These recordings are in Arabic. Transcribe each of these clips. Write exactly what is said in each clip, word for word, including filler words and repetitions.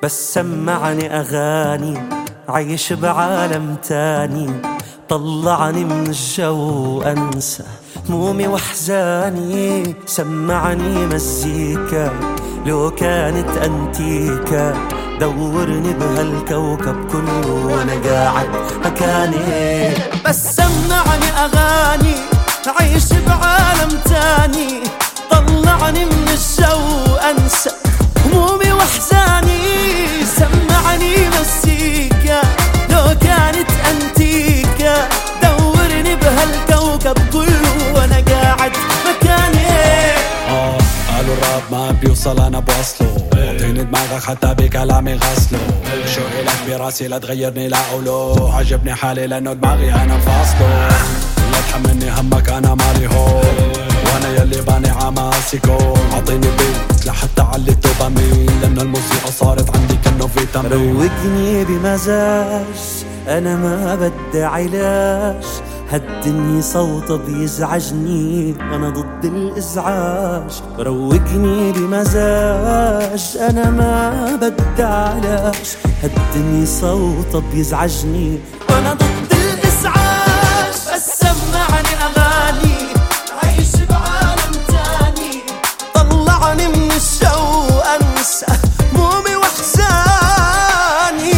بس سمعني أغاني عايش بعالم تاني، طلعني من الجو أنسى همومي وأحزاني. سمعني مزيكا لو كانت أنتيكا، دورني بهالكوكب كله وأنا قاعد مكاني. بس سمعني أغاني عايش بعالم تاني، طلعني من الجو أنسى همومي وأحزاني. سمعني مزيكا لو كانت أنتيكا، دورني بهالكوكب كله وأنا قاعد مكاني. آه قالوا الراب ما بيوصل أنا بوصله، اعطيني دماغك حتى بكلامي غسله. شو إلك براسي لا تغيرني لا أقوله، عجبني حالي لأنه دماغي أنا فاصله. لا تحملني همك أنا مالي هون، وانا يلي باني عماسكو. عطيني بيت لحتى علي الدوبامين، لأن الموسيقى صارت عندي كأنه فيتامين. روقني بمزاج أنا ما بدي علاج، هالدنيا صوته بيزعجني أنا ضد الإزعاج. روقني بمزاج أنا ما بدي علاج، هالدنيا صوته بيزعجني أنا ضد الإزعاج. بس سمعني أغاني عايش بعالم تاني، طلعني من الجو أنسى همومي وأحزاني.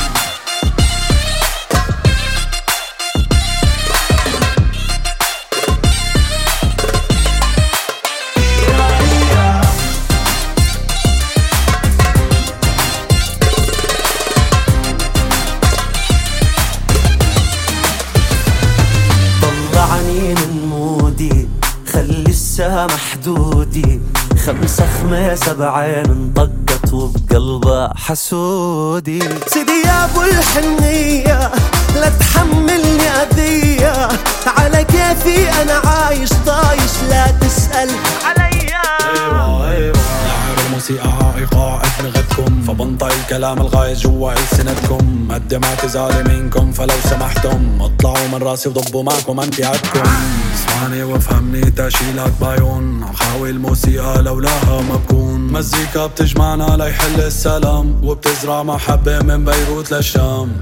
طلعني من مودي خلي السما محدودي، خمسة خماسة بعين انطقت وبقلبها حسودي. سيدي يا ابو الحنية لا تحملني أذية، على كيفي أنا عايش طايش لا تسأل عليا. ايوه ايوه لعب الموسيقى عائقة عند لغتكم، فبنطق الكلام الغايز جوا ألسنتكم. قدم اعتذاري منكم فلو سمحتم اطلعوا من راسي وضبوا معكم امتعتكم. اسمعني وافهمني تشيلك بايون، عخاوي الموسيقى لولاها ما بكون. مزيكا بتجمعنا ليحل السلام، وبتزرع محبة من بيروت للشام.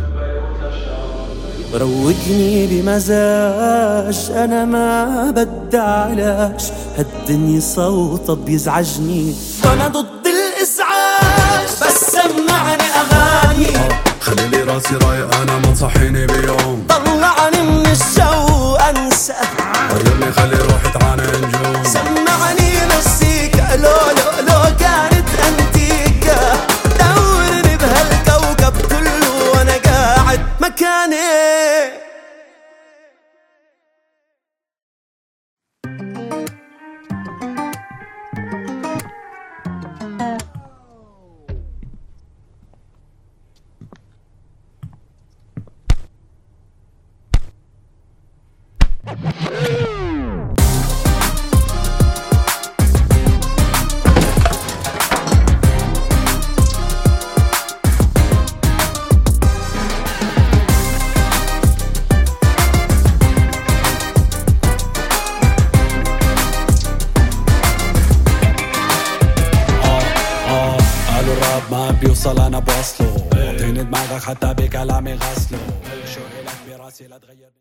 روقني بمزاج أنا ما بدي علاج، هالدنيا صوته بيزعجني أنا ضد الإزعاج. بس سمعني أغاني خلي لي راسي رايق أنا ما تصحيني بيوم، طلعني من الجو أنسى غيرني خلي روحي تعاني نجوم. سمعني مزيكا لو لو لو كانت أنتيكا، دورني بهالكوكب كله وأنا قاعد مكاني. ما بيوصل أنا بوصله، اعطيني دماغك حتى بكلامي غسله. شو إلك براسي لا تغيرني.